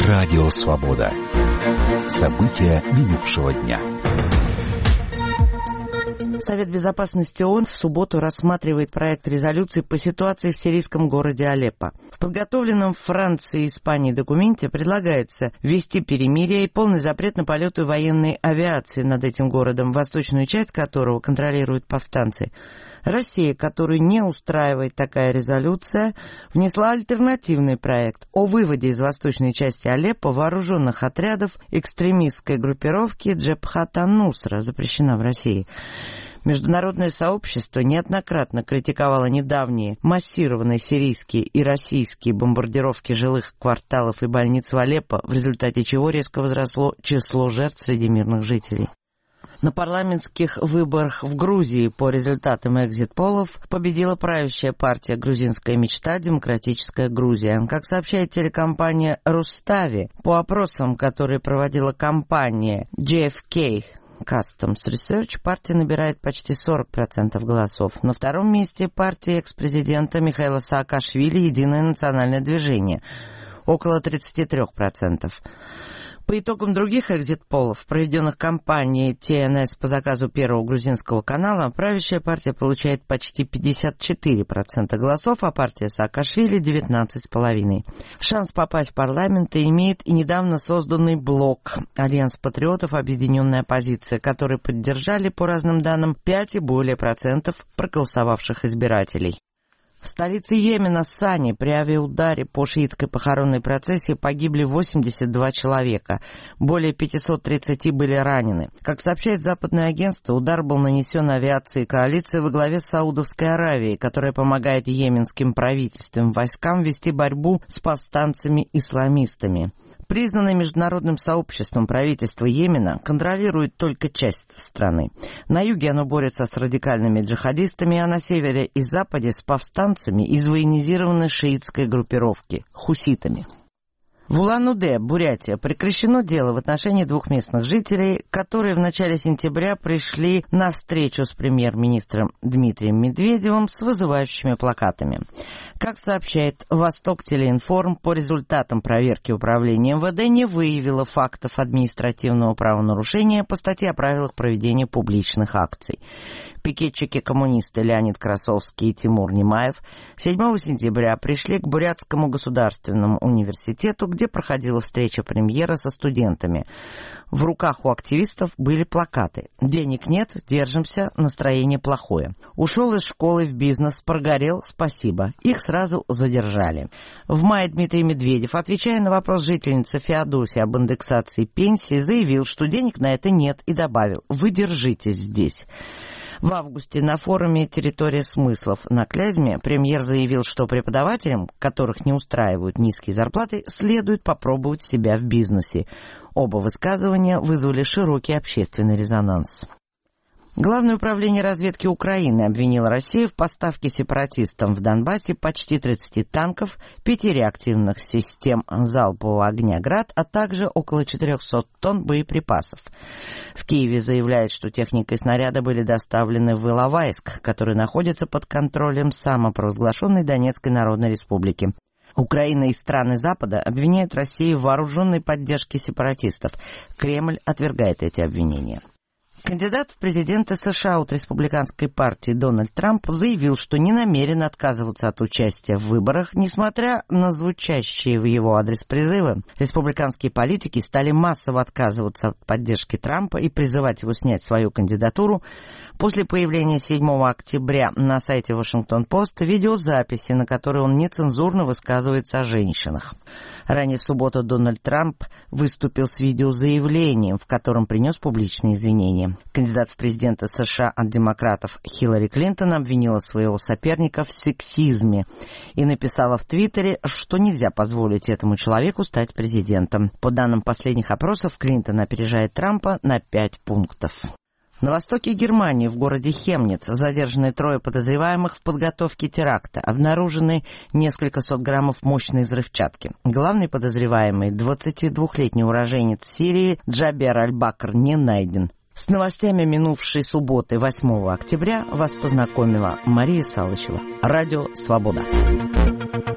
Радио Свобода. События минувшего дня. Совет безопасности ООН в субботу рассматривает проект резолюции по ситуации в сирийском городе Алеппо. В подготовленном Францией и Испанией документе предлагается ввести перемирие и полный запрет на полеты военной авиации над этим городом, восточную часть которого контролируют повстанцы. Россия, которую не устраивает такая резолюция, внесла альтернативный проект о выводе из восточной части Алеппо вооруженных отрядов экстремистской группировки Джабхат ан-Нусра, запрещена в России. Международное сообщество неоднократно критиковало недавние массированные сирийские и российские бомбардировки жилых кварталов и больниц в Алеппо, в результате чего резко возросло число жертв среди мирных жителей. На парламентских выборах в Грузии по результатам экзит-полов победила правящая партия «Грузинская мечта. Демократическая Грузия». Как сообщает телекомпания «Рустави», по опросам, которые проводила компания GfK Customs Research, партия набирает почти 40% голосов. На втором месте партия экс-президента Михаила Саакашвили «Единое национальное движение» – около 33%. По итогам других экзит-полов, проведенных компанией ТНС по заказу Первого грузинского канала, правящая партия получает почти 54% голосов, а партия Саакашвили – 19,5%. Шанс попасть в парламент имеет и недавно созданный блок «Альянс патриотов. Объединенная оппозиция», который поддержали, по разным данным, 5 и более процентов проголосовавших избирателей. В столице Йемена Сани при авиаударе по шиитской похоронной процессии погибли 82 человека. Более 530 были ранены. Как сообщает западное агентство, удар был нанесен авиацией коалиции во главе с Саудовской Аравией, которая помогает йеменским правительственным войскам вести борьбу с повстанцами-исламистами. Признанное международным сообществом правительство Йемена контролирует только часть страны. На юге оно борется с радикальными джихадистами, а на севере и западе с повстанцами из военизированной шиитской группировки – хуситами. В Улан-Удэ, Бурятия, прекращено дело в отношении двух местных жителей, которые в начале сентября пришли на встречу с премьер-министром Дмитрием Медведевым с вызывающими плакатами. Как сообщает Восток-Телеинформ, по результатам проверки управления МВД не выявило фактов административного правонарушения по статье о правилах проведения публичных акций. Пикетчики-коммунисты Леонид Красовский и Тимур Немаев 7 сентября пришли к Бурятскому государственному университету, где проходила встреча премьера со студентами. В руках у активистов были плакаты: «Денег нет, держимся, настроение плохое». «Ушел из школы в бизнес, прогорел, спасибо». Их сразу задержали. В мае Дмитрий Медведев, отвечая на вопрос жительницы Феодосии об индексации пенсии, заявил, что денег на это нет, и добавил: «Вы держитесь здесь». В августе на форуме «Территория смыслов» на Клязьме премьер заявил, что преподавателям, которых не устраивают низкие зарплаты, следует попробовать себя в бизнесе. Оба высказывания вызвали широкий общественный резонанс. Главное управление разведки Украины обвинило Россию в поставке сепаратистам в Донбассе почти 30 танков, 5 реактивных систем залпового огня «Град», а также около 400 тонн боеприпасов. В Киеве заявляют, что техника и снаряды были доставлены в Иловайск, который находится под контролем самопровозглашенной Донецкой Народной Республики. Украина и страны Запада обвиняют Россию в вооруженной поддержке сепаратистов. Кремль отвергает эти обвинения. Кандидат в президенты США от республиканской партии Дональд Трамп заявил, что не намерен отказываться от участия в выборах, несмотря на звучащие в его адрес призывы. Республиканские политики стали массово отказываться от поддержки Трампа и призывать его снять свою кандидатуру после появления 7 октября на сайте Вашингтон-Пост видеозаписи, на которой он нецензурно высказывается о женщинах. Ранее в субботу Дональд Трамп выступил с видеозаявлением, в котором принес публичные извинения. Кандидат в президенты США от демократов Хиллари Клинтон обвинила своего соперника в сексизме и написала в Твиттере, что нельзя позволить этому человеку стать президентом. По данным последних опросов, Клинтон опережает Трампа на 5 пунктов. На востоке Германии, в городе Хемниц, задержаны 3 подозреваемых в подготовке теракта. Обнаружены несколько сот граммов мощной взрывчатки. Главный подозреваемый, 22-летний уроженец Сирии Джабер Аль-Бакр, не найден. С новостями минувшей субботы, 8 октября, вас познакомила Мария Салычева. Радио «Свобода».